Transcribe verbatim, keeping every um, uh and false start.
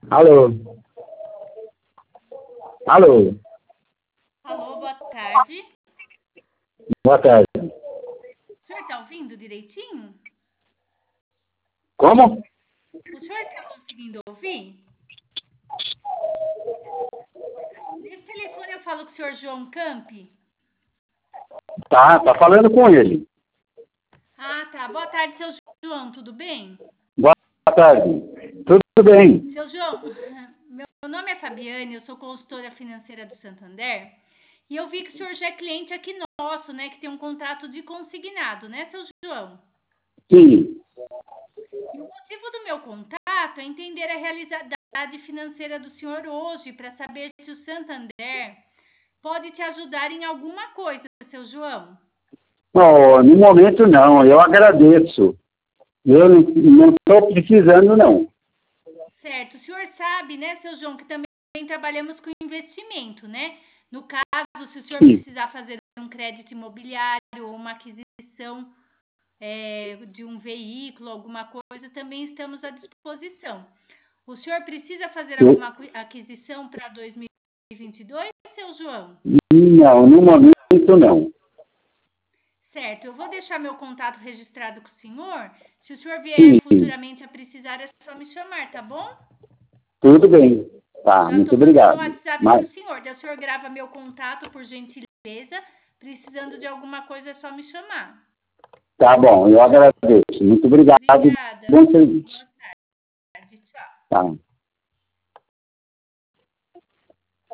Alô? Alô? Alô, boa tarde. Boa tarde. O senhor está ouvindo direitinho? Como? O senhor está conseguindo ouvir? Nesse telefone eu falo com o senhor João Campi. Tá, tá falando com ele. Ah, tá. Boa tarde, seu João, tudo bem? Boa tarde. Tudo bem? Seu João, meu nome é Fabiane, eu sou consultora financeira do Santander. E eu vi que o senhor já é cliente aqui nosso, né? Que tem um contrato de consignado, né, seu João? Sim. E o motivo do meu contato é entender a realidade financeira do senhor hoje, para saber se o Santander pode te ajudar em alguma coisa, seu João. Oh, no momento não, eu agradeço. Eu não estou precisando, não. Certo. O senhor sabe, né, seu João, que também trabalhamos com investimento, né? No caso, se o senhor Sim. precisar fazer um crédito imobiliário ou uma aquisição é, de um veículo, alguma coisa, também estamos à disposição. O senhor precisa fazer Eu, alguma aquisição para dois mil e vinte e dois, seu João? não, no momento não. Certo, eu vou deixar meu contato registrado com o senhor. Se o senhor vier Sim, futuramente a precisar, é só me chamar, tá bom? tudo bem. Tá, Já muito estou mandando um obrigado. WhatsApp para Mas, o senhor. Daí o senhor grava meu contato, por gentileza. Precisando de alguma coisa, é só me chamar. tá bom, eu agradeço. Muito obrigado e Obrigada. bom serviço. Boa tarde. Tchau. Tá.